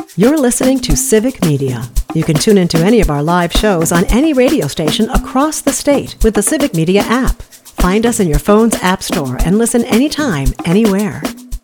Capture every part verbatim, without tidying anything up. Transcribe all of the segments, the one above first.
You're listening to Civic Media. You can tune into any of our live shows on any radio station across the state with the Civic Media app. Find us in your phone's app store and listen anytime, anywhere.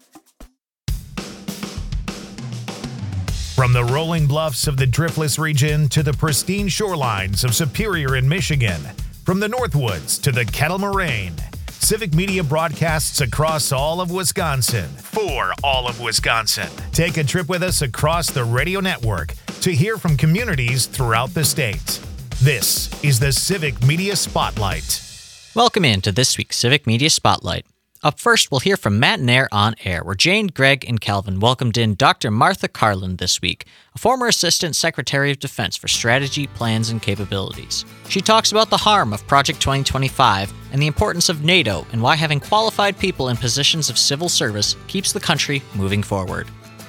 From the rolling bluffs of the Driftless region to the pristine shorelines of Superior in Michigan, from the Northwoods to the Kettle Moraine, Civic Media broadcasts across all of Wisconsin for all of Wisconsin. Take a trip with us across the radio network to hear from communities throughout the state. This is the Civic Media Spotlight. Welcome in to this week's Civic Media Spotlight. Up first, we'll hear from Matt and Air on Air, where Jane, Greg, and Calvin welcomed in Doctor Martha Carlin this week, a former Assistant Secretary of Defense for Strategy, Plans, and Capabilities. She talks about the harm of Project twenty twenty-five and the importance of NATO and why having qualified people in positions of civil service keeps the country moving forward.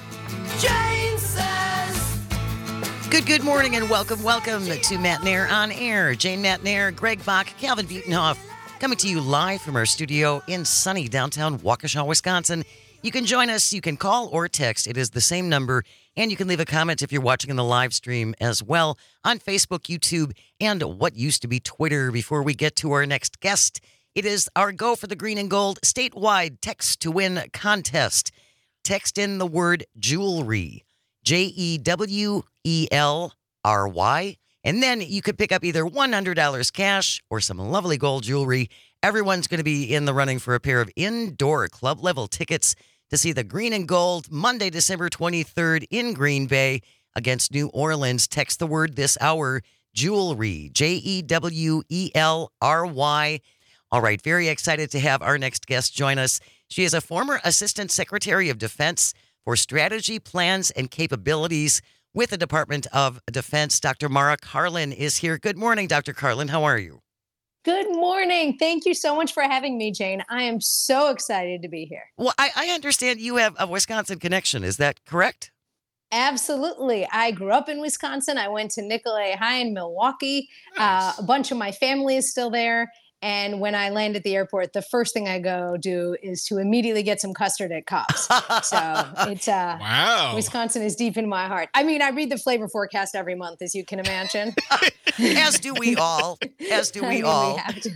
Jane says. Good, good morning and welcome, welcome to Matt and Air on Air. Jane, Matt and Air, Greg Bach, Calvin Butenhoff. Coming to you live from our studio in sunny downtown Waukesha, Wisconsin. You can join us, you can call or text. It is the same number, and you can leave a comment if you're watching in the live stream as well on Facebook, YouTube, and what used to be Twitter. Before we get to our next guest, it is our Go for the Green and Gold statewide text to win contest. Text in the word jewelry, J E W E L R Y. And then you could pick up either one hundred dollars cash or some lovely gold jewelry. Everyone's going to be in the running for a pair of indoor club-level tickets to see the Green and Gold Monday, December twenty-third in Green Bay against New Orleans. Text the word this hour, jewelry, J E W E L R Y. All right, very excited to have our next guest join us. She is a former Assistant Secretary of Defense for Strategy, Plans, and Capabilities with the Department of Defense. Doctor Mara Carlin is here. Good morning, Doctor Carlin. How are you? Good morning. Thank you so much for having me, Jane. I am so excited to be here. Well, I, I understand you have a Wisconsin connection. Is that correct? Absolutely. I grew up in Wisconsin. I went to Nicolet High in Milwaukee. Nice. Uh, a bunch of my family is still there. And when I land at the airport, the first thing I go do is to immediately get some custard at Cobb's. So it's uh, wow. Wisconsin is deep in my heart. I mean, I read the flavor forecast every month, as you can imagine. As do we all. As do we I mean, all. we have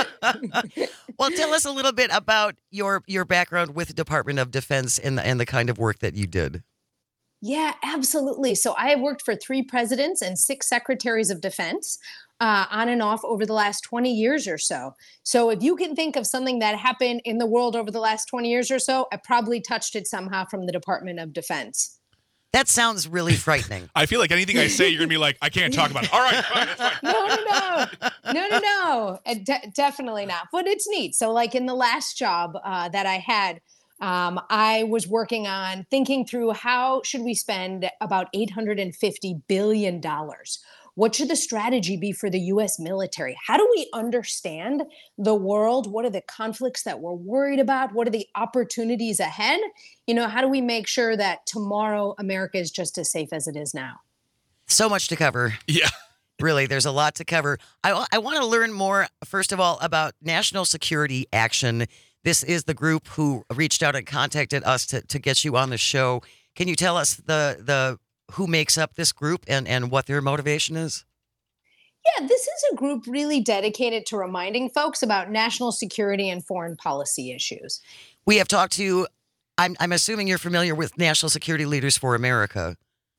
to. Well, tell us a little bit about your your background with the Department of Defense and the, and the kind of work that you did. Yeah, absolutely. So I have worked for three presidents and six secretaries of defense uh, on and off over the last twenty years or so. So if you can think of something that happened in the world over the last twenty years or so, I probably touched it somehow from the Department of Defense. That sounds really frightening. I feel like anything I say, you're going to be like, I can't talk about it. All right, fine, that's fine. No, no, no. No, no, no. Uh, de- definitely not. But it's neat. So like in the last job uh, that I had, Um, I was working on thinking through how should we spend about eight hundred fifty billion dollars? What should the strategy be for the U S military? How do we understand the world? What are the conflicts that we're worried about? What are the opportunities ahead? You know, how do we make sure that tomorrow America is just as safe as it is now? So much to cover. Yeah. Really, there's a lot to cover. I, I want to learn more, first of all, about National Security Action. This is the group who reached out and contacted us to, to get you on the show. Can you tell us the the who makes up this group and, and what their motivation is? Yeah, this is a group really dedicated to reminding folks about national security and foreign policy issues. We have talked to, I'm, I'm assuming you're familiar with National Security Leaders for America.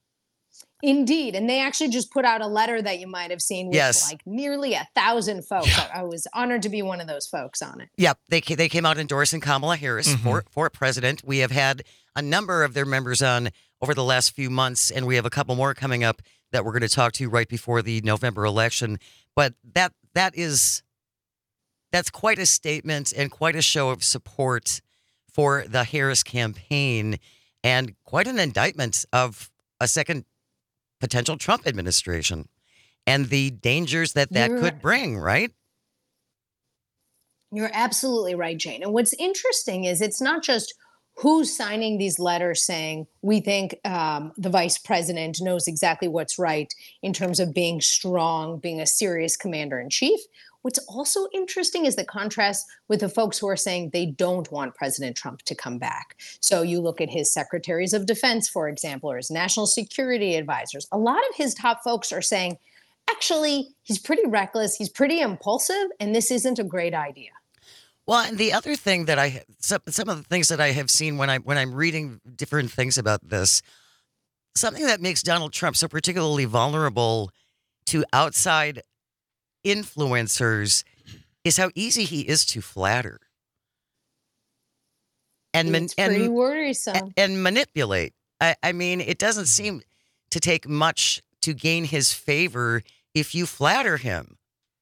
Indeed. And they actually just put out a letter that you might have seen with Yes. like nearly a thousand folks. I, I was honored to be one of those folks on it. Yep, they ca- they came out endorsing Kamala Harris Mhm. for, for president. We have had a number of their members on over the last few months, and we have a couple more coming up that we're going to talk to right before the November election. But that that is that's quite a statement and quite a show of support for the Harris campaign, and quite an indictment of a second potential Trump administration and the dangers that that You're- could bring, right? You're absolutely right, Jane. And what's interesting is it's not just who's signing these letters saying we think um, the vice president knows exactly what's right in terms of being strong, being a serious commander in chief. What's also interesting is the contrast with the folks who are saying they don't want President Trump to come back. So you look at his secretaries of defense, for example, or his national security advisors. A lot of his top folks are saying, actually, he's pretty reckless, he's pretty impulsive, and this isn't a great idea. Well, and the other thing that I, some, some of the things that I have seen when I when I'm reading different things about this, something that makes Donald Trump so particularly vulnerable to outside influencers is how easy he is to flatter and man, It's pretty and, worrisome. and and manipulate. I, I mean, it doesn't seem to take much to gain his favor if you flatter him.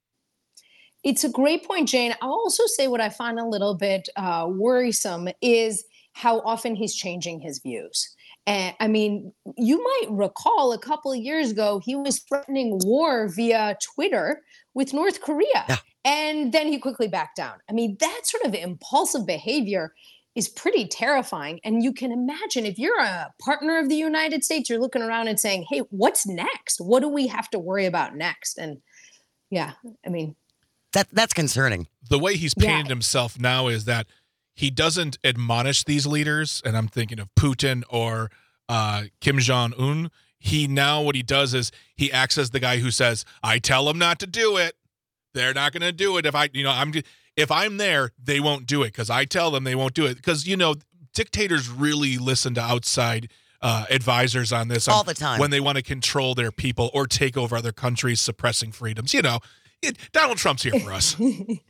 It's a great point, Jane. I'll also say what I find a little bit uh, worrisome is how often he's changing his views. And I mean, you might recall a couple of years ago, he was threatening war via Twitter with North Korea. Yeah. And then he quickly backed down. I mean, that sort of impulsive behavior is pretty terrifying. And you can imagine if you're a partner of the United States, you're looking around and saying, hey, what's next? What do we have to worry about next? And yeah, I mean, That that's concerning. The way he's Yeah. painted himself now is that he doesn't admonish these leaders, and I'm thinking of Putin or uh, Kim Jong-un. He now, what he does is he acts as the guy who says, I tell them not to do it. They're not going to do it. If I, you know, I'm, if I'm there, they won't do it because I tell them they won't do it. Because, you know, dictators really listen to outside uh, advisors on this. on All the time. When they want to control their people or take over other countries, suppressing freedoms. You know, it, Donald Trump's here for us.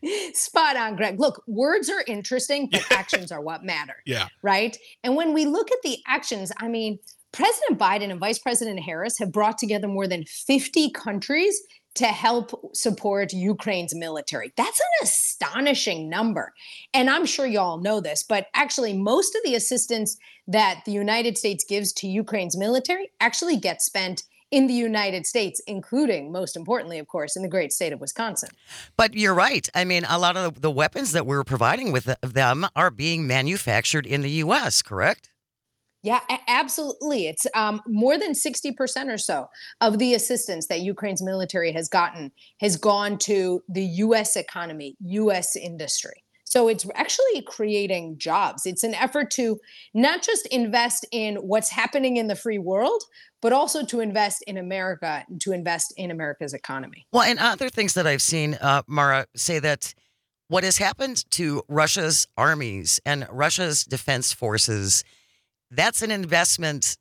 Spot on, Greg. Look, words are interesting, but actions are what matter. Yeah. Right? And when we look at the actions, I mean, President Biden and Vice President Harris have brought together more than fifty countries to help support Ukraine's military. That's an astonishing number. And I'm sure you all know this, but actually most of the assistance that the United States gives to Ukraine's military actually gets spent in the United States, including, most importantly, of course, in the great state of Wisconsin. But you're right. I mean, a lot of the weapons that we're providing with them are being manufactured in the U S, correct? Yeah, a- absolutely. It's um, more than sixty percent or so of the assistance that Ukraine's military has gotten has gone to the U S economy, U S industry. So it's actually creating jobs. It's an effort to not just invest in what's happening in the free world, but also to invest in America, and to invest in America's economy. Well, and other things that I've seen, uh, Mara, say that what has happened to Russia's armies and Russia's defense forces, that's an investment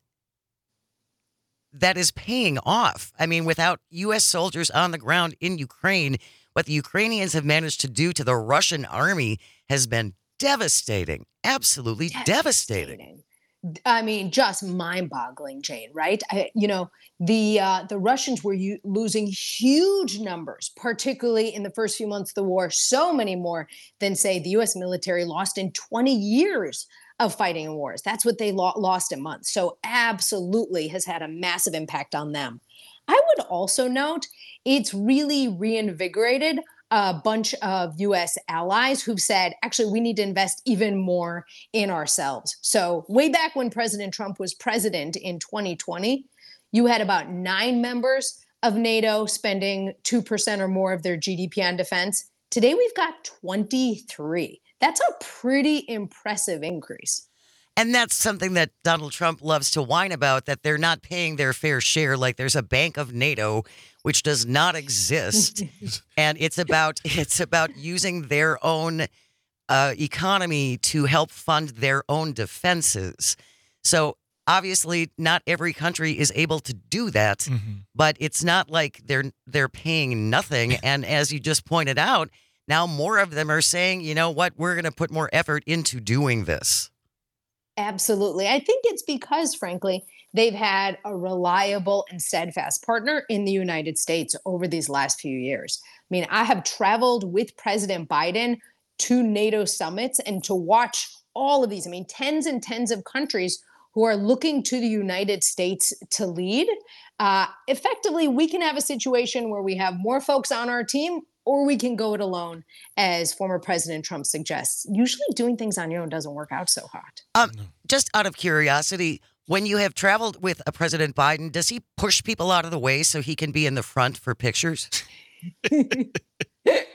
that is paying off. I mean, without U S soldiers on the ground in Ukraine, what the Ukrainians have managed to do to the Russian army has been devastating, absolutely devastating. Devastating. I mean, just mind-boggling, Jane. Right? I, you know, the uh, the Russians were u- losing huge numbers, particularly in the first few months of the war. So many more than, say, the U S military lost in twenty years of fighting in wars. That's what they lo- lost in months. So, absolutely, has had a massive impact on them. I would also note it's really reinvigorated a bunch of U S allies who've said, actually, we need to invest even more in ourselves. So way back when President Trump was president in twenty twenty, you had about nine members of NATO spending two percent or more of their G D P on defense. Today, we've got twenty-three. That's a pretty impressive increase. And that's something that Donald Trump loves to whine about, that they're not paying their fair share. Like there's a bank of NATO, which does not exist. And it's about it's about using their own uh, economy to help fund their own defenses. So obviously not every country is able to do that, Mm-hmm. but it's not like they're they're paying nothing. And as you just pointed out, now more of them are saying, you know what, we're going to put more effort into doing this. Absolutely. I think it's because, frankly, they've had a reliable and steadfast partner in the United States over these last few years. I mean, I have traveled with President Biden to NATO summits and to watch all of these. I mean, tens and tens of countries who are looking to the United States to lead. Uh, effectively, we can have a situation where we have more folks on our team, or we can go it alone, as former President Trump suggests. Usually doing things on your own doesn't work out so hot. Um, just out of curiosity, when you have traveled with a President Biden, does he push people out of the way so he can be in the front for pictures?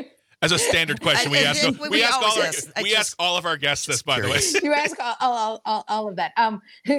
As a standard question, we I- I ask think we, we ask all always our, ask- I we just- ask all of our guests this, by the way. curious. You ask all, all, all, all of that. Um,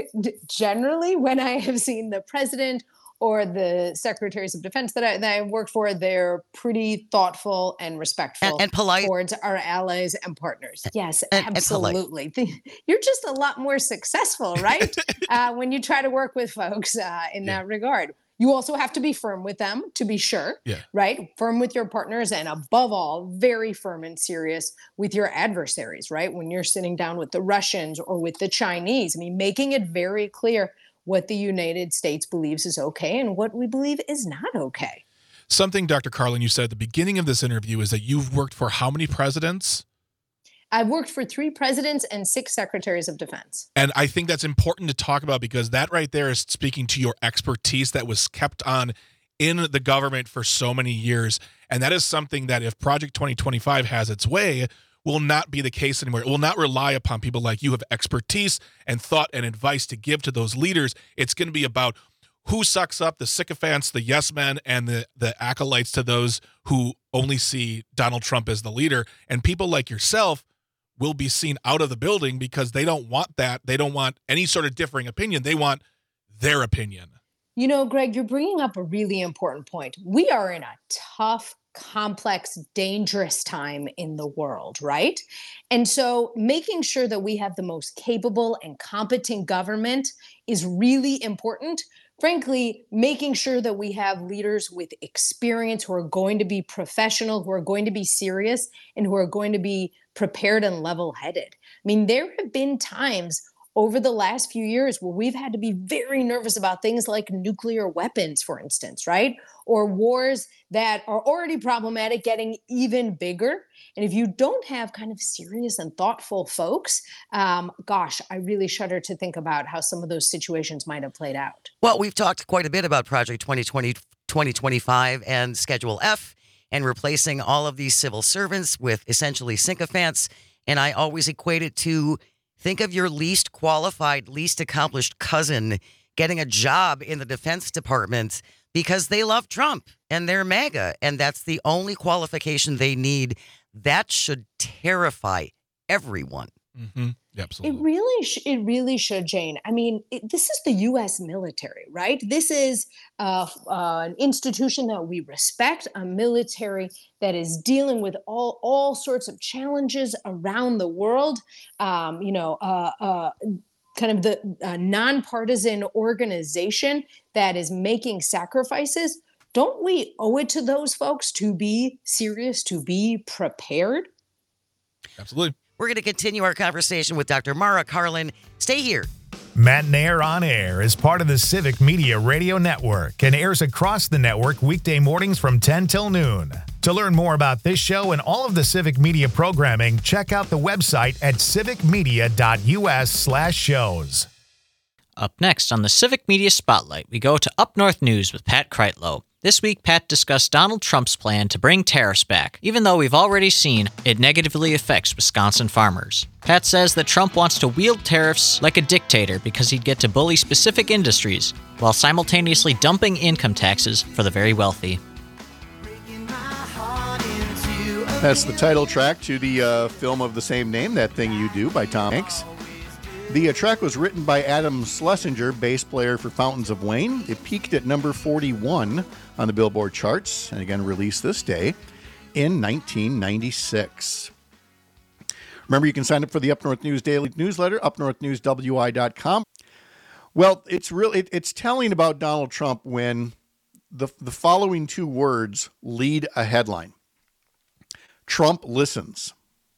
generally, when I have seen the president or the secretaries of defense that I, that I worked for, they're pretty thoughtful and respectful And- and polite. towards our allies and partners. Yes, And- and polite. absolutely. You're just a lot more successful, right? uh, when you try to work with folks uh, in Yeah. that regard. You also have to be firm with them, to be sure, Yeah. right? Firm with your partners, and above all, very firm and serious with your adversaries, right? When you're sitting down with the Russians or with the Chinese, I mean, making it very clear what the United States believes is okay and what we believe is not okay. Something, Doctor Carlin, you said at the beginning of this interview is that you've worked for how many presidents? I've worked for three presidents and six secretaries of defense. And I think that's important to talk about because that right there is speaking to your expertise that was kept on in the government for so many years. And that is something that if Project twenty twenty-five has its way, will not be the case anymore. It will not rely upon people like you who have expertise and thought and advice to give to those leaders. It's going to be about who sucks up the sycophants, the yes men, and the, the acolytes to those who only see Donald Trump as the leader. And people like yourself will be seen out of the building because they don't want that. They don't want any sort of differing opinion. They want their opinion. You know, Greg, you're bringing up a really important point. We are in a tough, complex, dangerous time in the world, right? And so making sure that we have the most capable and competent government is really important. Frankly, making sure that we have leaders with experience who are going to be professional, who are going to be serious, and who are going to be prepared and level-headed. I mean, there have been times over the last few years where we've had to be very nervous about things like nuclear weapons, for instance, right? Or wars that are already problematic getting even bigger. And if you don't have kind of serious and thoughtful folks, um, gosh, I really shudder to think about how some of those situations might have played out. Well, we've talked quite a bit about Project twenty twenty, twenty twenty-five and Schedule F and replacing all of these civil servants with essentially sycophants. And I always equate it to think of your least qualified, least accomplished cousin getting a job in the Defense Department because they love Trump and they're MAGA. And that's the only qualification they need. That should terrify everyone. Mm-hmm. Absolutely. It really, sh- it really should, Jane. I mean, it, this is the U S military, right? This is uh, uh, an institution that we respect, a military that is dealing with all all sorts of challenges around the world. Um, you know, uh, uh, kind of the uh, nonpartisan organization that is making sacrifices. Don't we owe it to those folks to be serious, to be prepared? Absolutely. We're going to continue our conversation with Doctor Mara Karlin. Stay here. Matt Nair on Air is part of the Civic Media Radio Network and airs across the network weekday mornings from ten till noon. To learn more about this show and all of the Civic Media programming, check out the website at civicmedia.us slash shows. Up next on the Civic Media Spotlight, we go to Up North News with Pat Kreitlow. This week, Pat discussed Donald Trump's plan to bring tariffs back, even though we've already seen it negatively affects Wisconsin farmers. Pat says that Trump wants to wield tariffs like a dictator because he'd get to bully specific industries, while simultaneously dumping income taxes for the very wealthy. That's the title track to the uh, film of the same name, That Thing You Do, by Tom Hanks. The uh, track was written by Adam Schlesinger, bass player for Fountains of Wayne. It peaked at number forty-one on the Billboard charts, and again released this day in nineteen ninety-six. Remember, you can sign up for the Up North News Daily newsletter, up north news w i dot com. Well, it's really it, it's telling about Donald Trump when the the following two words lead a headline. Trump listens.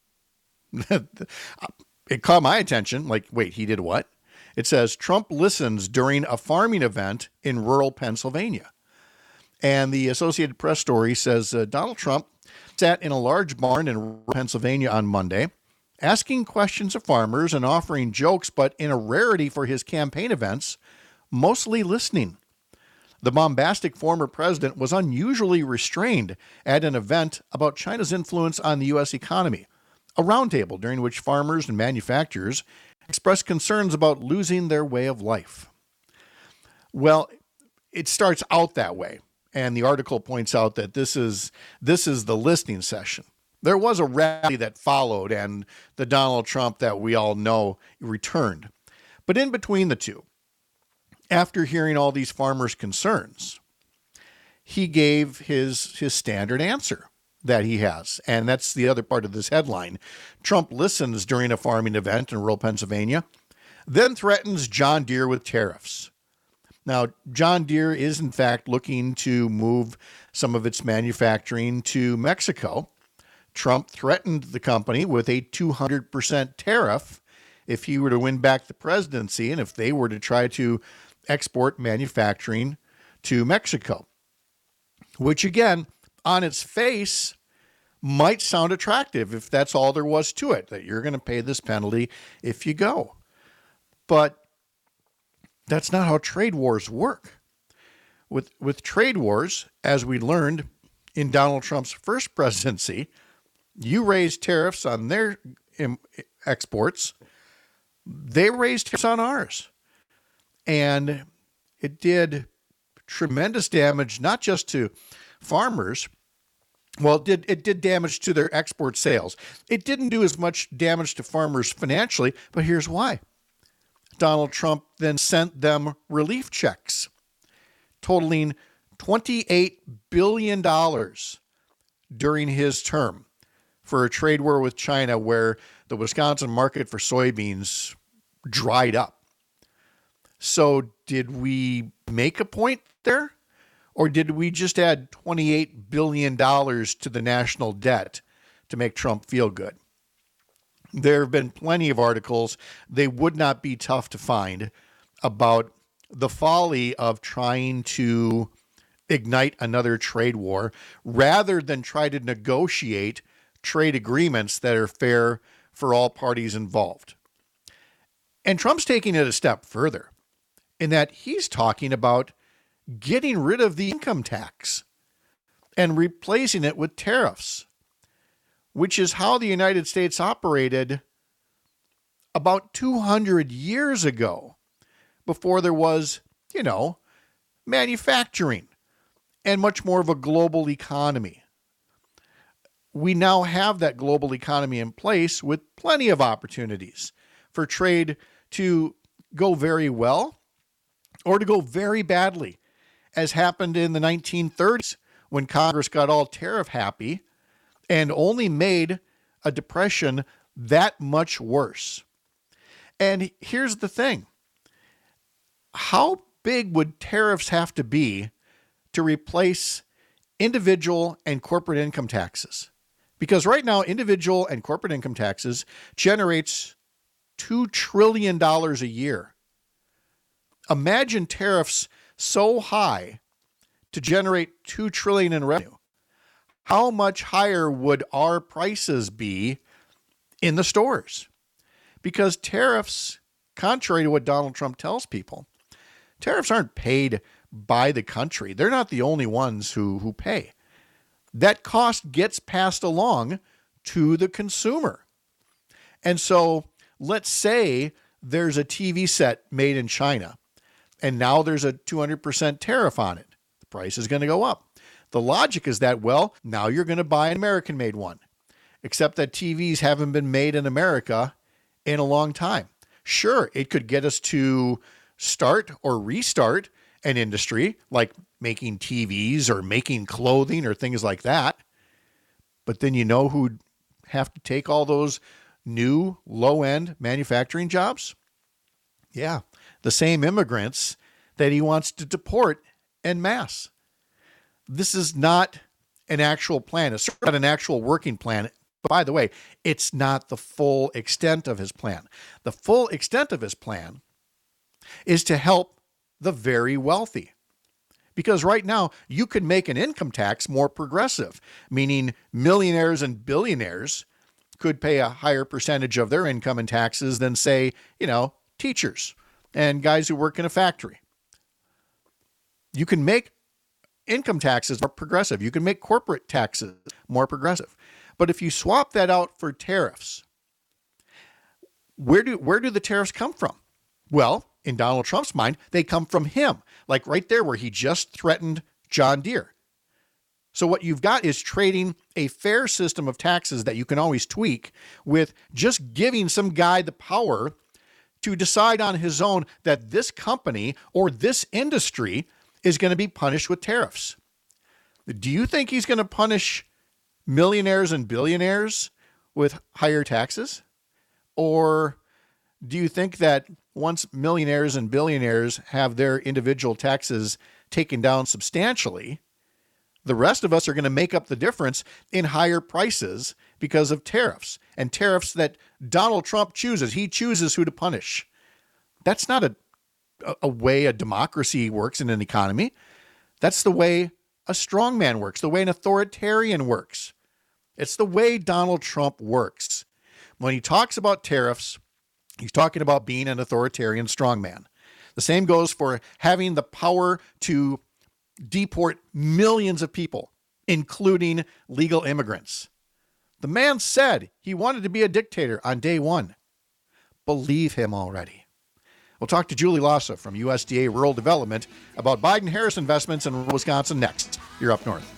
It caught my attention. Like, wait, he did what? It says Trump listens during a farming event in rural Pennsylvania. And the Associated Press story says uh, Donald Trump sat in a large barn in rural Pennsylvania on Monday, asking questions of farmers and offering jokes, but in a rarity for his campaign events, mostly listening. The bombastic former president was unusually restrained at an event about China's influence on the U S economy, a roundtable during which farmers and manufacturers expressed concerns about losing their way of life. Well, it starts out that way, and the article points out that this is this is the listening session. There was a rally that followed, and the Donald Trump that we all know returned. But in between the two, after hearing all these farmers' concerns, he gave his his standard answer that he has. And that's the other part of this headline. Trump listens during a farming event in rural Pennsylvania, then threatens John Deere with tariffs. Now, John Deere is, in fact, looking to move some of its manufacturing to Mexico. Trump threatened the company with a two hundred percent tariff if he were to win back the presidency and if they were to try to export manufacturing to Mexico, which, again, on its face might sound attractive if that's all there was to it, that you're going to pay this penalty if you go. But that's not how trade wars work. With, with trade wars, as we learned in Donald Trump's first presidency, you raise tariffs on their exports, they raised tariffs on ours. And it did tremendous damage, not just to farmers. Well, it did, it did damage to their export sales. It didn't do as much damage to farmers financially, but here's why. Donald Trump then sent them relief checks totaling twenty-eight billion dollars during his term for a trade war with China where the Wisconsin market for soybeans dried up. So did we make a point there? Or did we just add twenty-eight billion dollars to the national debt to make Trump feel good? There have been plenty of articles, they would not be tough to find, about the folly of trying to ignite another trade war rather than try to negotiate trade agreements that are fair for all parties involved. And Trump's taking it a step further in that he's talking about getting rid of the income tax and replacing it with tariffs, which is how the United States operated about two hundred years ago, before there was, you know, manufacturing and much more of a global economy. We now have that global economy in place with plenty of opportunities for trade to go very well or to go very badly, as happened in the nineteen thirties when Congress got all tariff happy and only made a depression that much worse. And here's the thing. How big would tariffs have to be to replace individual and corporate income taxes? Because right now, individual and corporate income taxes generates two trillion dollars a year. Imagine tariffs so high to generate two trillion dollars in revenue. How much higher would our prices be in the stores? Because tariffs, contrary to what Donald Trump tells people, tariffs aren't paid by the country. They're not the only ones who, who pay. That cost gets passed along to the consumer. And so let's say there's a T V set made in China, and now there's a two hundred percent tariff on it. The price is going to go up. The logic is that, well, now you're going to buy an American-made one, except that T Vs haven't been made in America in a long time. Sure, it could get us to start or restart an industry like making T Vs or making clothing or things like that. But then you know who'd have to take all those new low-end manufacturing jobs? Yeah, the same immigrants that he wants to deport en masse. This is not an actual plan. It's not an actual working plan. But by the way, it's not the full extent of his plan. The full extent of his plan is to help the very wealthy. Because right now, you could make an income tax more progressive, meaning millionaires and billionaires could pay a higher percentage of their income in taxes than, say, you know, teachers and guys who work in a factory. You can make income taxes more progressive. You can make corporate taxes more progressive. But if you swap that out for tariffs, where do where do the tariffs come from? Well, in Donald Trump's mind, they come from him, like right there where he just threatened John Deere. So what you've got is trading a fair system of taxes that you can always tweak with just giving some guy the power to decide on his own that this company or this industry is going to be punished with tariffs. Do you think he's going to punish millionaires and billionaires with higher taxes? Or do you think that once millionaires and billionaires have their individual taxes taken down substantially, the rest of us are going to make up the difference in higher prices because of tariffs, and tariffs that Donald Trump chooses? He chooses who to punish. That's not a, a way a democracy works in an economy. That's the way a strongman works, the way an authoritarian works. It's the way Donald Trump works. When he talks about tariffs, he's talking about being an authoritarian strongman. The same goes for having the power to deport millions of people, including legal immigrants. The man said he wanted to be a dictator on day one. Believe him already. We'll talk to Julie Lassa from U S D A Rural Development about Biden-Harris investments in Wisconsin next. You're Up North.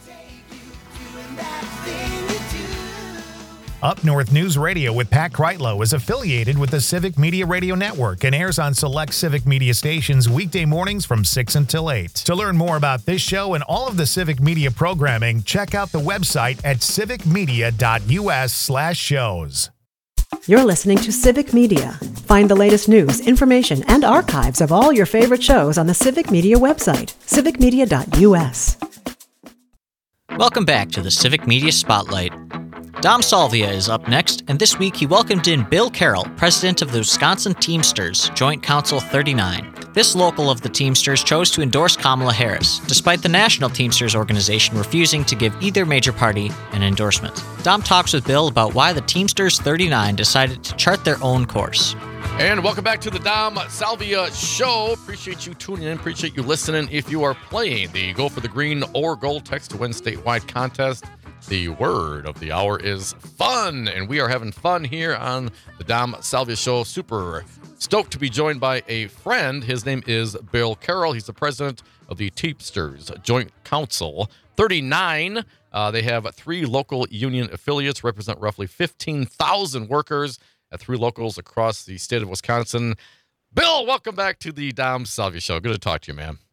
Up North News Radio with Pat Kreitlow is affiliated with the Civic Media Radio Network and airs on select Civic Media stations weekday mornings from six until eight. To learn more about this show and all of the Civic Media programming, check out the website at civicmedia.us slash shows. You're listening to Civic Media. Find the latest news, information, and archives of all your favorite shows on the Civic Media website, civic media dot u s. Welcome back to the Civic Media Spotlight. Dom Salvia is up next, and this week he welcomed in Bill Carroll, president of the Wisconsin Teamsters, Joint Council thirty-nine. This local of the Teamsters chose to endorse Kamala Harris, despite the National Teamsters organization refusing to give either major party an endorsement. Dom talks with Bill about why the Teamsters thirty-nine decided to chart their own course. And welcome back to the Dom Salvia Show. Appreciate you tuning in. Appreciate you listening. If you are playing the Go for the Green or Gold text to win statewide contest, the word of the hour is fun, and we are having fun here on the Dom Salvia Show. Super stoked to be joined by a friend. His name is Bill Carroll. He's the president of the Teamsters Joint Council thirty-nine. Uh, they have three local union affiliates, represent roughly fifteen thousand workers at three locals across the state of Wisconsin. Bill, welcome back to the Dom Salvia Show. Good to talk to you, man.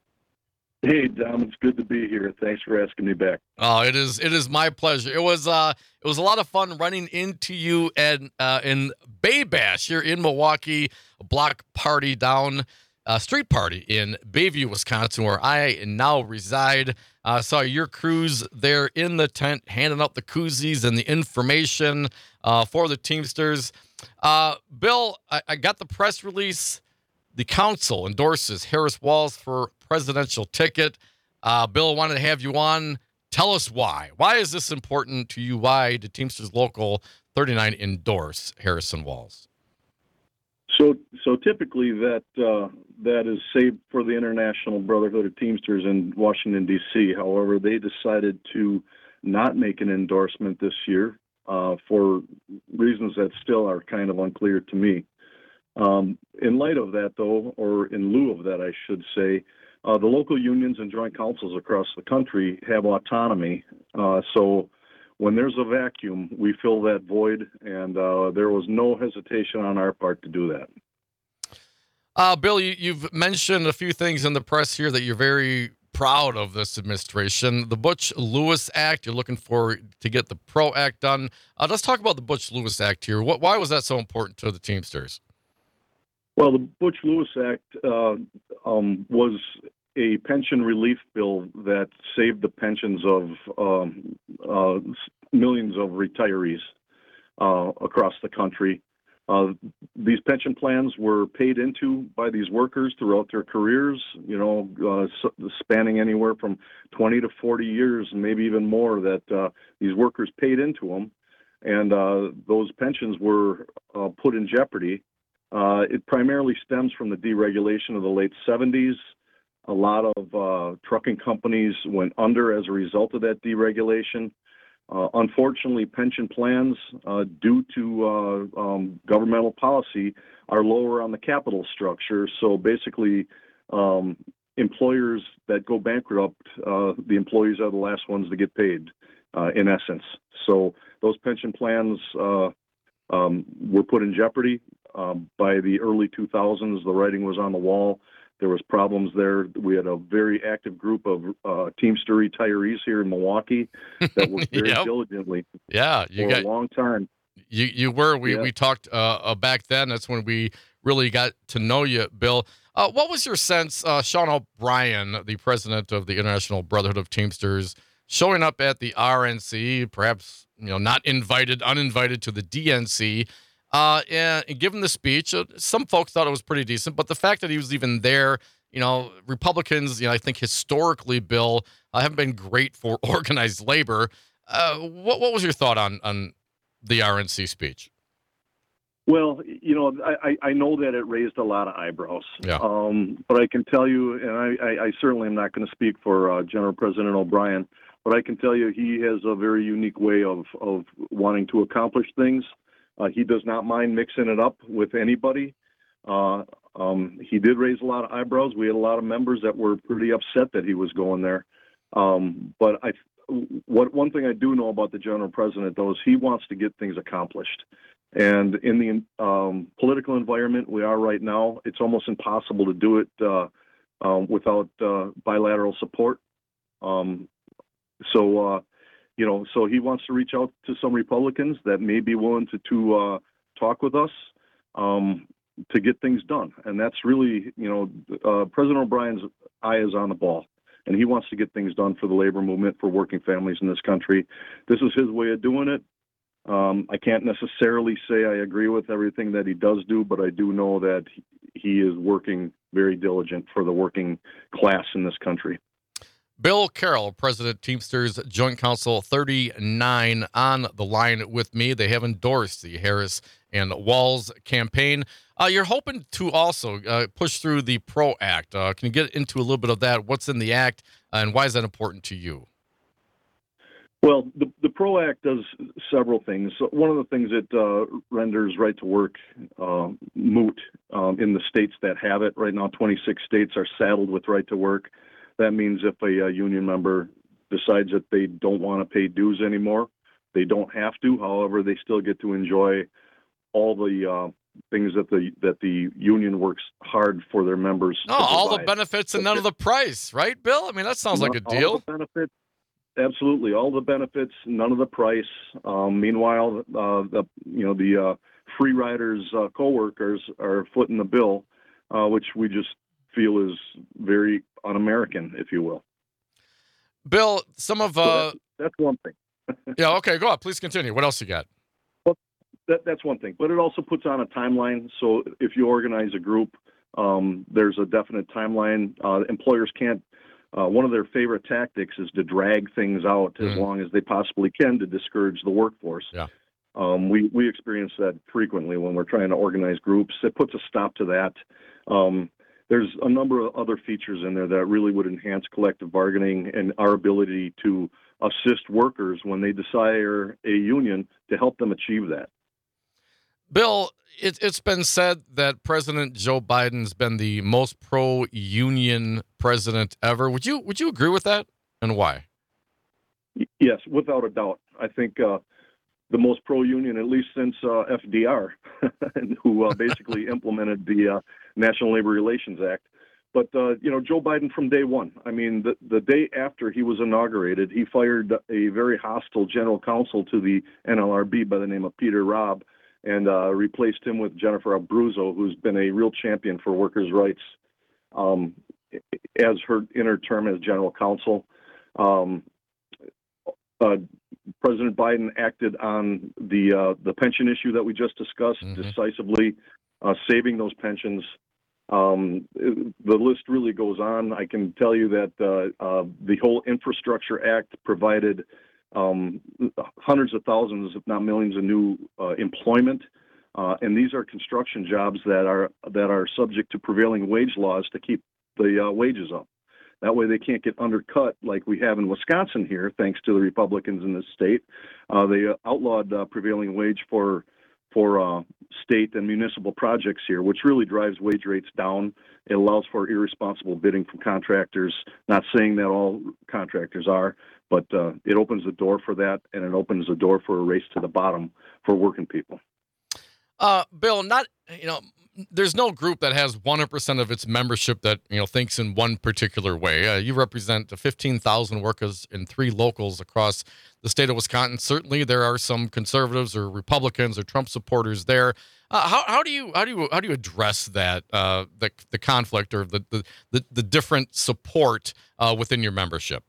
Hey, Dom, it's good to be here. Thanks for asking me back. Oh, it is it is my pleasure. It was uh it was a lot of fun running into you at uh in Bay Bash here in Milwaukee, a block party down uh street party in Bayview, Wisconsin, where I now reside. Uh saw your crews there in the tent handing out the koozies and the information uh for the Teamsters. Uh Bill, I, I got the press release. The council endorses Harris Walz for presidential ticket. Uh, Bill, wanted to have you on. Tell us why. Why is this important to you? Why did Teamsters Local thirty-nine endorse Harrison Walz? So, so typically that uh, that is saved for the International Brotherhood of Teamsters in Washington, D C. However, they decided to not make an endorsement this year uh, for reasons that still are kind of unclear to me. Um, in light of that, though, or in lieu of that, I should say, uh, the local unions and joint councils across the country have autonomy. Uh, so when there's a vacuum, we fill that void, and uh, there was no hesitation on our part to do that. Uh, Bill, you, you've mentioned a few things in the press here that you're very proud of this administration. The Butch-Lewis Act, you're looking for to get the PRO Act done. Uh, let's talk about the Butch-Lewis Act here. What, why was that so important to the Teamsters? Well, the Butch-Lewis Act uh, um, was a pension relief bill that saved the pensions of um, uh, millions of retirees uh, across the country. Uh, these pension plans were paid into by these workers throughout their careers, you know, uh, spanning anywhere from twenty to forty years, and maybe even more, that uh, these workers paid into them. And uh, those pensions were uh, put in jeopardy. Uh, it primarily stems from the deregulation of the late seventies. A lot of uh, trucking companies went under as a result of that deregulation. Uh, unfortunately, pension plans, uh, due to uh, um, governmental policy, are lower on the capital structure. So basically, um, employers that go bankrupt, uh, the employees are the last ones to get paid, uh, in essence. So those pension plans uh, um, were put in jeopardy. Um, by the early two thousands, the writing was on the wall. There was problems there. We had a very active group of uh, Teamster retirees here in Milwaukee that worked very Yep. diligently Yeah, you for got a long time. you you were we Yeah. we talked uh, uh, back then. That's when we really got to know you, Bill. Uh, what was your sense, uh, Sean O'Brien, the president of the International Brotherhood of Teamsters, showing up at the R N C, perhaps you know not invited, uninvited to the D N C? Uh, and, and given the speech, uh, some folks thought it was pretty decent, but the fact that he was even there, you know, Republicans, you know, I think historically, Bill, uh, haven't been great for organized labor. Uh, what what was your thought on on the R N C speech? Well, you know, I, I know that it raised a lot of eyebrows. Yeah. Um, but I can tell you, and I, I, I certainly am not going to speak for uh, General President O'Brien, but I can tell you he has a very unique way of, of wanting to accomplish things. Uh, he does not mind mixing it up with anybody. Uh, um, he did raise a lot of eyebrows. We had a lot of members that were pretty upset that he was going there. Um, but I, what one thing I do know about the General President, though, is he wants to get things accomplished. And in the um, political environment we are right now, it's almost impossible to do it uh, um, without uh, bilateral support. Um, so, uh, you know, so he wants to reach out to some Republicans that may be willing to, to uh, talk with us um, to get things done. And that's really, you know, uh, President O'Brien's eye is on the ball, and he wants to get things done for the labor movement, for working families in this country. This is his way of doing it. Um, I can't necessarily say I agree with everything that he does do, but I do know that he is working very diligent for the working class in this country. Bill Carroll, President Teamsters Joint Council thirty-nine, on the line with me. They have endorsed the Harris and Walz campaign. Uh, you're hoping to also uh, push through the PRO Act. Uh, can you get into a little bit of that? What's in the act, and why is that important to you? Well, the, the PRO Act does several things. So one of the things it uh, renders right to work uh, moot um, in the states that have it. Right now, twenty-six states are saddled with right to work. That means if a, a union member decides that they don't want to pay dues anymore, they don't have to. However, they still get to enjoy all the uh, things that the that the union works hard for their members. No, to all the provide. benefits and none of the price, right, Bill? I mean, that sounds like a All deal. the benefits, absolutely, all the benefits, none of the price. Um, meanwhile, uh, the you know the uh, free riders' uh, coworkers are footing the bill, uh, which we just feel is very un-American, if you will. Bill, some of So uh, that's, that's one thing. yeah, okay, go on. Please continue. What else you got? That, that's one thing, but it also puts on a timeline. So if you organize a group, um, there's a definite timeline. Uh, employers can't. Uh, one of their favorite tactics is to drag things out as Mm. long as they possibly can to discourage the workforce. Yeah. Um, we we experience that frequently when we're trying to organize groups. It puts a stop to that. Um, there's a number of other features in there that really would enhance collective bargaining and our ability to assist workers when they desire a union to help them achieve that. Bill, it, it's been said that President Joe Biden's been the most pro-union president ever. Would you would you agree with that, and why? Yes, without a doubt. I think uh, the most pro-union, at least since uh, F D R, who uh, basically implemented the uh, National Labor Relations Act. But, uh, you know, Joe Biden from day one, I mean, the, the day after he was inaugurated, he fired a very hostile general counsel to the N L R B by the name of Peter Robb, and uh, replaced him with Jennifer Abruzzo, who's been a real champion for workers' rights um, as her in her term as general counsel. Um, uh, President Biden acted on the uh, the pension issue that we just discussed Mm-hmm. decisively, uh, saving those pensions. Um, the list really goes on. I can tell you that uh, uh, the whole Infrastructure Act provided um, hundreds of thousands, if not millions, of new uh, employment, uh, and these are construction jobs that are that are subject to prevailing wage laws to keep the uh, wages up. That way, they can't get undercut like we have in Wisconsin here, thanks to the Republicans in this state. Uh, they outlawed uh, prevailing wage for for uh, state and municipal projects here, which really drives wage rates down. It allows for irresponsible bidding from contractors. Not saying that all contractors are, but uh, it opens the door for that, and it opens the door for a race to the bottom for working people. Uh, Bill, not, you know, there's no group that has one hundred percent of its membership that, you know, thinks in one particular way. Uh, you represent fifteen thousand workers in three locals across the state of Wisconsin. Certainly there are some conservatives or Republicans or Trump supporters there. Uh, how, how do you how do you how do you address that uh, the the conflict or the the the, the different support uh, within your membership?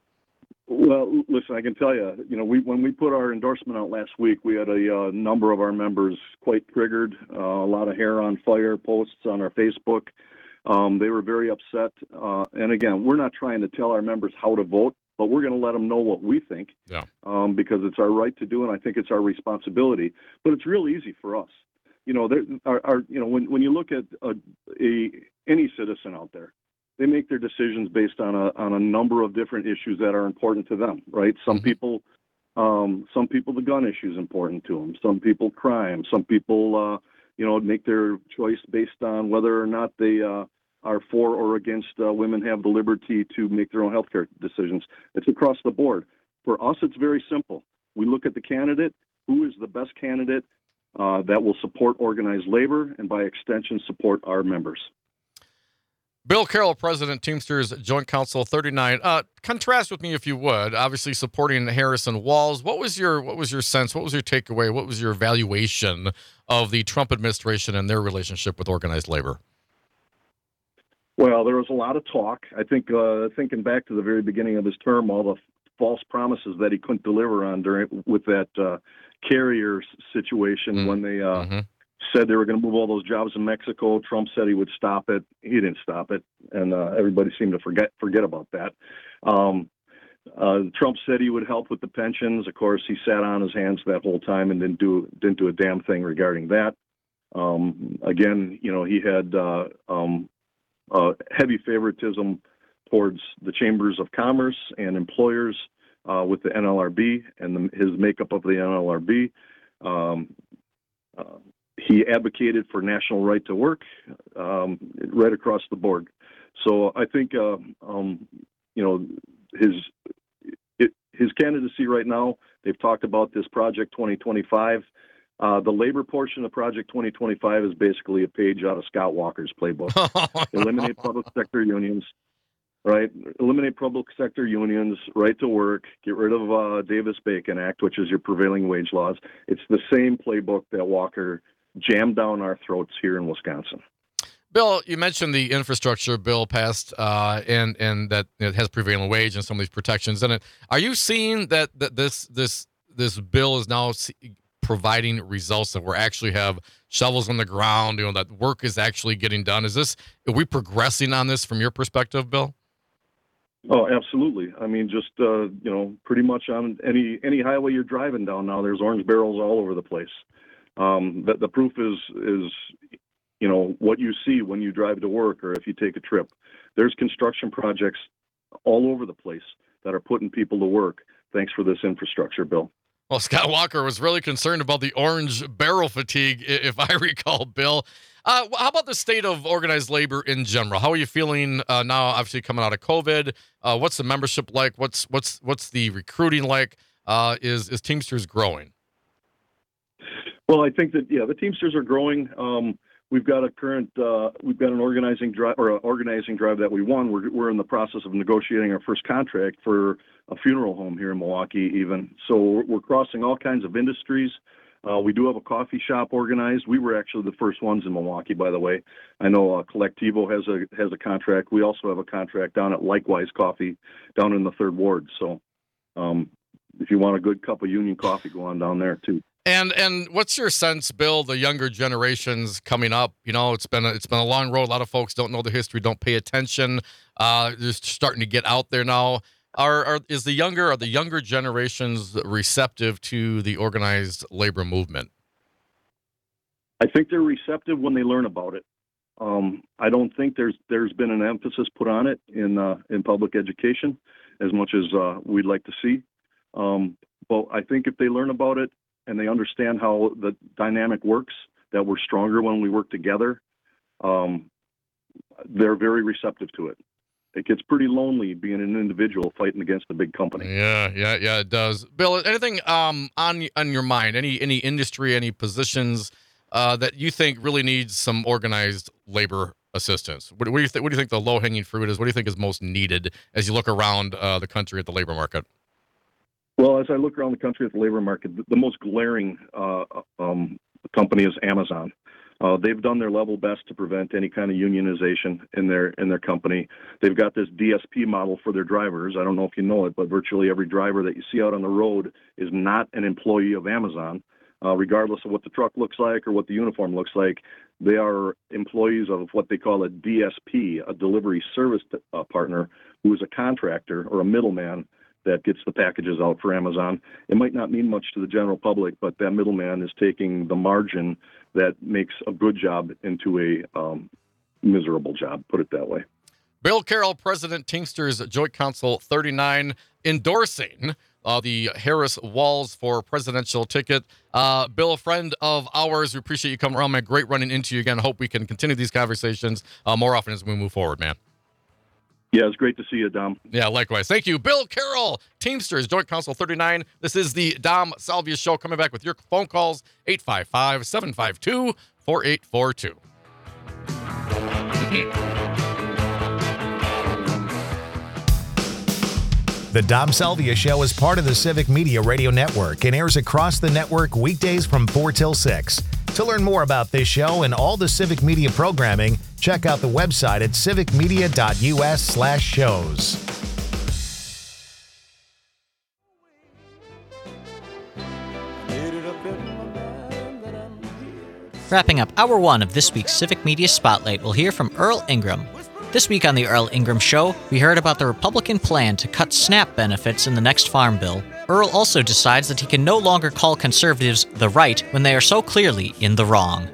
Well, listen, I can tell you, you know, we when we put our endorsement out last week, we had a uh, number of our members quite triggered, uh, a lot of hair on fire posts on our Facebook. Um, they were very upset. Uh, and again, we're not trying to tell our members how to vote, but we're going to let them know what we think, yeah. um, because it's our right to do, and I think it's our responsibility. But it's real easy for us. You know, there are, are you know, when when you look at a, a any citizen out there, they make their decisions based on a on a number of different issues that are important to them, right? Some mm-hmm. people, um, some people, the gun issue is important to them. Some people, crime. Some people, uh, you know, make their choice based on whether or not they uh, are for or against uh, women have the liberty to make their own healthcare decisions. It's across the board. For us, it's very simple. We look at the candidate, who is the best candidate uh, that will support organized labor and, by extension, support our members. Bill Carroll, President, Teamsters Joint Council thirty-nine. Uh, contrast with me, if you would. Obviously, supporting Harrison Walz. What was your What was your sense? What was your takeaway? What was your evaluation of the Trump administration and their relationship with organized labor? Well, there was a lot of talk. I think, uh, thinking back to the very beginning of his term, all the false promises that he couldn't deliver on during with that uh, carrier situation mm-hmm. when they. Uh, mm-hmm. said they were going to move all those jobs in Mexico. Trump said he would stop it. He didn't stop it, and uh, everybody seemed to forget forget about that. Um, uh, Trump said he would help with the pensions. Of course, he sat on his hands that whole time and didn't do didn't do a damn thing regarding that. Um, again, you know, he had uh, um, uh, heavy favoritism towards the chambers of commerce and employers uh, with the N L R B and the, his makeup of the N L R B. Um, uh, He advocated for national right to work um, right across the board. So I think, uh, um, you know, his it, his candidacy right now, they've talked about this Project twenty twenty-five. Uh, the labor portion of Project twenty twenty-five is basically a page out of Scott Walker's playbook. Eliminate public sector unions, right? Eliminate public sector unions, right to work, get rid of uh, Davis-Bacon Act, which is your prevailing wage laws. It's the same playbook that Walker jammed down our throats here in Wisconsin. Bill, you mentioned the infrastructure bill passed, uh, and and that it has prevailing wage and some of these protections in it. Are you seeing that, that this this this bill is now providing results, that we actually have shovels on the ground, you know, that work is actually getting done? Is this are we progressing on this from your perspective, Bill? Oh, absolutely. I mean, just uh, you know, pretty much on any any highway you're driving down now, there's orange barrels all over the place. Um, the, the proof is, is, you know, what you see when you drive to work or if you take a trip. There's construction projects all over the place that are putting people to work. Thanks for this infrastructure bill. Well, Scott Walker was really concerned about the orange barrel fatigue, if I recall, Bill. Uh, how about the state of organized labor in general? How are you feeling uh, now, obviously coming out of COVID? Uh, what's the membership like? What's what's what's the recruiting like? Uh, is, is Teamsters growing? Well, I think that, yeah, the Teamsters are growing. Um, we've got a current, uh, we've got an organizing drive or an organizing drive that we won. We're, we're in the process of negotiating our first contract for a funeral home here in Milwaukee even. So we're, we're crossing all kinds of industries. Uh, we do have a coffee shop organized. We were actually the first ones in Milwaukee, by the way. I know uh, Collectivo has a, has a contract. We also have a contract down at Likewise Coffee down in the third ward. So um, if you want a good cup of Union coffee, go on down there too. And and what's your sense, Bill? The younger generations coming up, you know, it's been a, it's been a long road. A lot of folks don't know the history, don't pay attention. Uh, just starting to get out there now. Are, are is the younger are the younger generations receptive to the organized labor movement? I think they're receptive when they learn about it. Um, I don't think there's there's been an emphasis put on it in uh, in public education as much as uh, we'd like to see. Um, but I think if they learn about it, and they understand how the dynamic works, that we're stronger when we work together, um, they're very receptive to it. It gets pretty lonely being an individual fighting against a big company. Yeah, yeah, yeah, it does. Bill, anything um, on on your mind? Any any industry, any positions uh, that you think really needs some organized labor assistance? What, what do you think? What do you think the low hanging fruit is? What do you think is most needed as you look around uh, the country at the labor market? Well, as I look around the country at the labor market, the, the most glaring uh, um, company is Amazon. Uh, they've done their level best to prevent any kind of unionization in their in their company. They've got this D S P model for their drivers. I don't know if you know it, but virtually every driver that you see out on the road is not an employee of Amazon, uh, regardless of what the truck looks like or what the uniform looks like. They are employees of what they call a D S P, a delivery service uh, partner, who is a contractor or a middleman that gets the packages out for Amazon. It might not mean much to the general public, but that middleman is taking the margin that makes a good job into a um, miserable job, put it that way. Bill Carroll, President, Teamsters Joint Council thirty-nine, endorsing uh, the Harris Walls for presidential ticket. Uh, Bill, a friend of ours, we appreciate you coming around, man. Great running into you again. Hope we can continue these conversations uh, more often as we move forward, man. Yeah, it's great to see you, Dom. Yeah, likewise. Thank you. Bill Carroll, Teamsters Joint Council thirty-nine. This is the Dom Salvia Show. Coming back with your phone calls, eight five five, seven five two, four eight four two. The Dom Salvia Show is part of the Civic Media Radio Network and airs across the network weekdays from four till six. To learn more about this show and all the Civic Media programming, check out the website at civicmedia.us slash shows. Wrapping up hour one of this week's Civic Media Spotlight, we'll hear from Earl Ingram. This week on the Earl Ingram Show, we heard about the Republican plan to cut SNAP benefits in the next farm bill. Earl also decides that he can no longer call conservatives the right when they are so clearly in the wrong.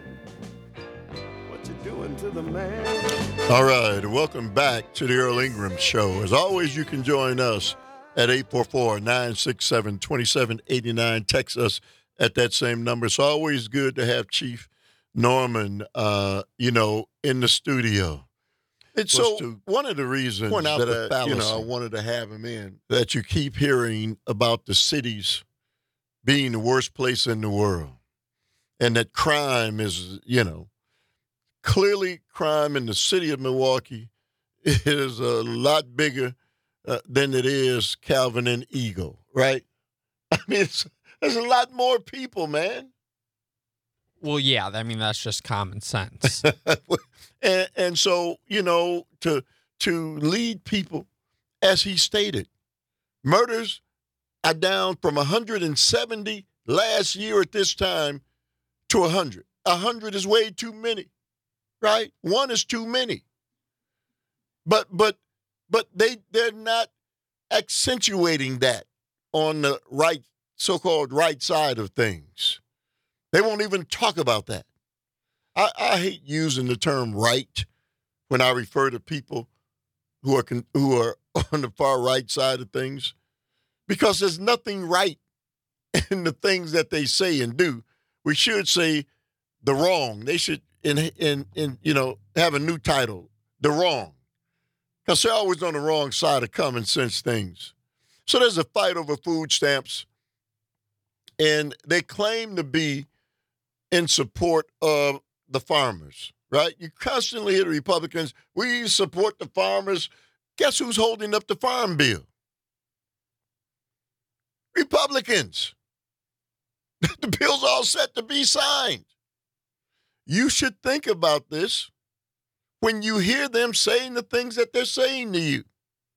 All right, welcome back to the Earl Ingram Show. As always, you can join us at eight four four, nine six seven, two seven eight nine. Text us at that same number. It's always good to have Chief Norman, uh, you know, in the studio. It's so one of the reasons that I, you know, I wanted to have him in, that you keep hearing about the cities being the worst place in the world, and that crime is, you know, clearly crime in the city of Milwaukee is a lot bigger uh, than it is Calvin and Eagle, right? I mean, it's, there's a lot more people, man. Well, yeah, I mean, that's just common sense. and, and so, you know, to to lead people, as he stated, murders are down from one hundred seventy last year at this time to one hundred. one hundred is way too many, right? One is too many. But but but they they're not accentuating that on the right, so-called right side of things. They won't even talk about that. I, I hate using the term right when I refer to people who are con- who are on the far right side of things, because there's nothing right in the things that they say and do. We should say the wrong. They should, in in in you know, have a new title, the wrong, because they're always on the wrong side of common sense things. So there's a fight over food stamps, and they claim to be in support of the farmers, right? You constantly hear the Republicans, we support the farmers. Guess who's holding up the farm bill? Republicans. The bill's all set to be signed. You should think about this when you hear them saying the things that they're saying to you.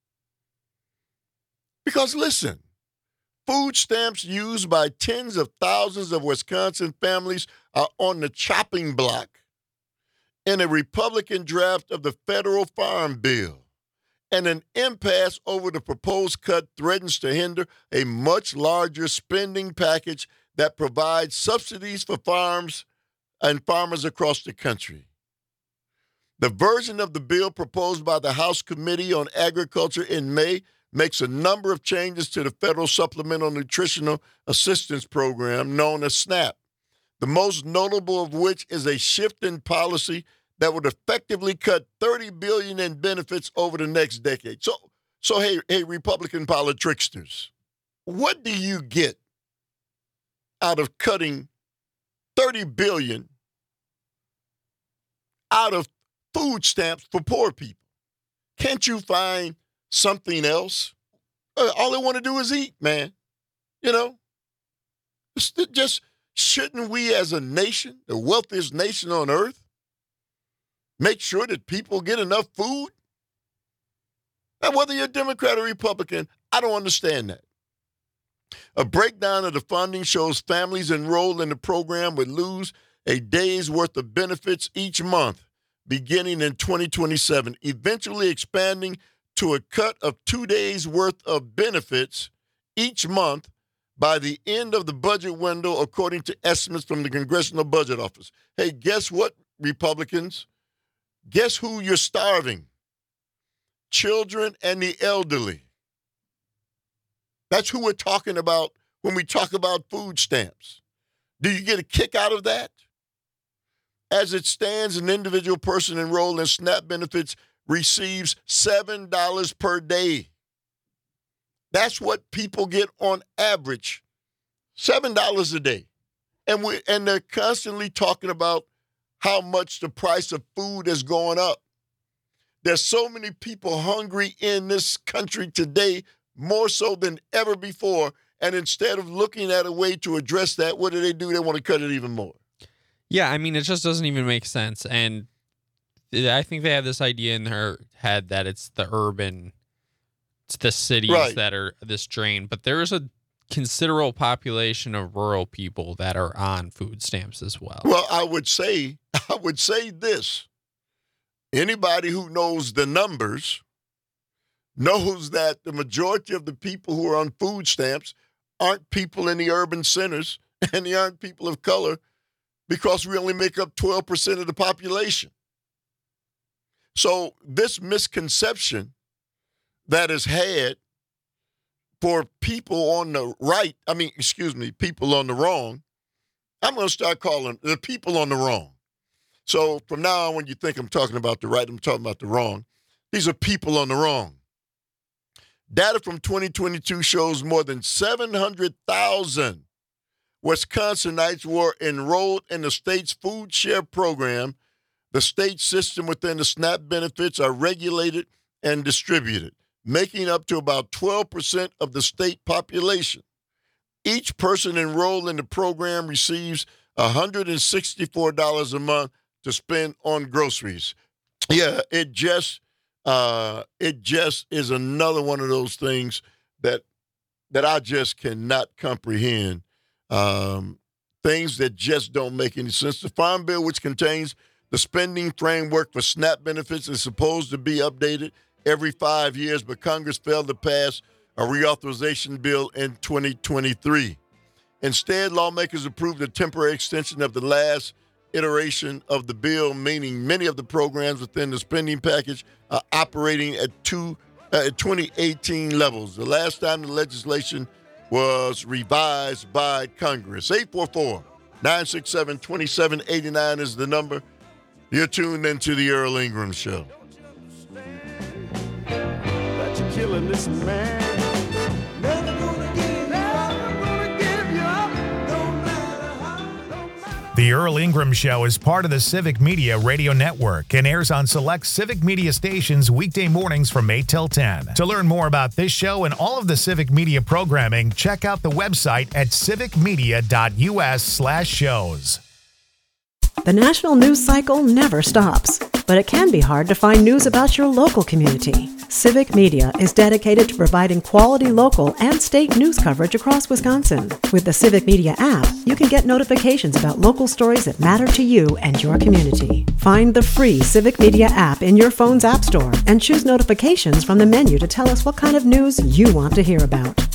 Because listen, food stamps used by tens of thousands of Wisconsin families are on the chopping block in a Republican draft of the federal farm bill. And an impasse over the proposed cut threatens to hinder a much larger spending package that provides subsidies for farms and farmers across the country. The version of the bill proposed by the House Committee on Agriculture in May makes a number of changes to the Federal Supplemental Nutritional Assistance Program, known as SNAP, the most notable of which is a shift in policy that would effectively cut thirty billion dollars in benefits over the next decade. So, so hey, hey, Republican politricksters, what do you get out of cutting thirty billion dollars out of food stamps for poor people? Can't you find something else? Uh, all they want to do is eat, man. You know, just, just shouldn't we as a nation, the wealthiest nation on earth, make sure that people get enough food? And whether you're Democrat or Republican, I don't understand that. A breakdown of the funding shows families enrolled in the program would lose a day's worth of benefits each month beginning in twenty twenty-seven, eventually expanding to a cut of two days' worth of benefits each month by the end of the budget window, according to estimates from the Congressional Budget Office. Hey, guess what, Republicans? Guess who you're starving? Children and the elderly. That's who we're talking about when we talk about food stamps. Do you get a kick out of that? As it stands, an individual person enrolled in SNAP benefits receives seven dollars per day. That's what people get on average, seven dollars a day. And we and they're constantly talking about how much the price of food has gone up. There's so many people hungry in this country today, more so than ever before. And instead of looking at a way to address that, what do they do? They want to cut it even more. Yeah, I mean, it just doesn't even make sense. And I think they have this idea in their head that it's the urban, it's the cities Right. that are this drain. But there's a considerable population of rural people that are on food stamps as well. Well, I would say, I would say this. Anybody who knows the numbers knows that the majority of the people who are on food stamps aren't people in the urban centers, and they aren't people of color, because we only make up twelve percent of the population. So this misconception that is had for people on the right, I mean, excuse me, people on the wrong, I'm going to start calling the people on the wrong. So from now on, when you think I'm talking about the right, I'm talking about the wrong. These are people on the wrong. Data from twenty twenty-two shows more than seven hundred thousand Wisconsinites were enrolled in the state's food share program. The state system within the SNAP benefits are regulated and distributed, making up to about twelve percent of the state population. Each person enrolled in the program receives one hundred sixty-four dollars a month to spend on groceries. Yeah, it just uh, it just is another one of those things that that I just cannot comprehend. Um, things that just don't make any sense. The Farm Bill, which contains the spending framework for SNAP benefits, is supposed to be updated every five years, but Congress failed to pass a reauthorization bill in twenty twenty-three. Instead, lawmakers approved a temporary extension of the last iteration of the bill, meaning many of the programs within the spending package are operating at two uh, at twenty eighteen levels. The last time the legislation was revised by Congress. eight four four, nine six seven, two seven eight nine is the number. You're tuned into the Earl Ingram Show. That you're killing this man. Never gonna give you up. Never gonna give you up. No matter how, no matter. The Earl Ingram Show is part of the Civic Media Radio Network and airs on select Civic Media stations weekday mornings from eight till ten. To learn more about this show and all of the Civic Media programming, check out the website at civicmedia.us slash shows. The national news cycle never stops, but it can be hard to find news about your local community. Civic Media is dedicated to providing quality local and state news coverage across Wisconsin. With the Civic Media app, you can get notifications about local stories that matter to you and your community. Find the free Civic Media app in your phone's app store and choose notifications from the menu to tell us what kind of news you want to hear about.